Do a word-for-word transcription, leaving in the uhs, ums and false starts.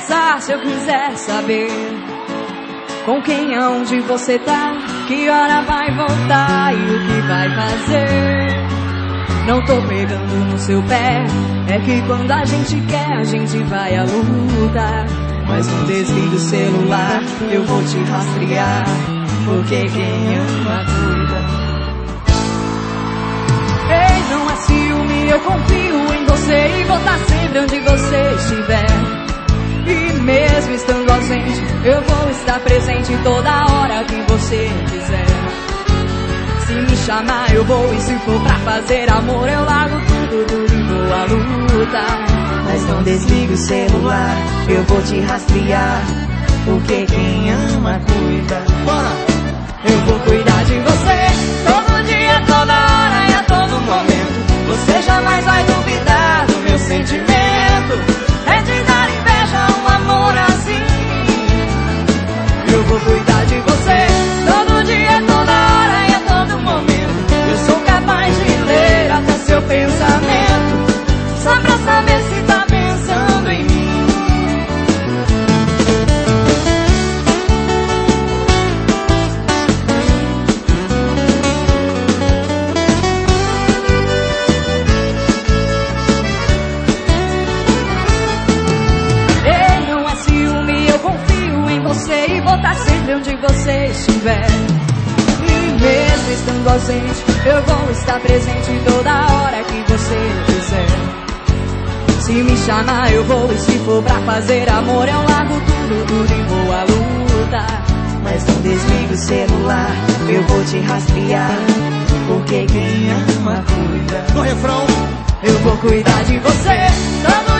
conversar se eu quiser saber com quem, aonde você tá, que hora vai voltar e o que vai fazer. Não tô pegando no seu pé, é que quando a gente quer a gente vai à luta. Mas não desliga o celular, eu vou te rastrear, porque quem ama cuida. Ei, não é ciúme, eu confio em você e vou estar sempre onde você estiver. E mesmo estando ausente, eu vou estar presente toda hora que você quiser. Se me chamar eu vou, e se for pra fazer amor eu largo tudo, tudo e vou à luta. Mas não desligue o celular, eu vou te rastrear, porque quem ama cuida. Bora! Eu vou cuidar de você, todo dia, toda hora e a todo momento. Você jamais vai duvidar do meu sentimento. É de dar inveja um amor assim. Eu vou cuidar de você, todo dia, toda hora e a todo momento. Eu sou capaz de ler até seu pensamento, só pra saber se tá pensando em mim. Ei, não é ciúme, eu confio em você e vou estar sempre onde você estiver. E mesmo estando ausente, eu vou estar presente toda hora que você quiser. Se me chamar eu vou, e se for pra fazer amor eu largo tudo, tudo e vou à luta. Mas não desligue o celular, eu vou te rastrear, porque quem ama cuida. No refrão, eu vou cuidar de você, todo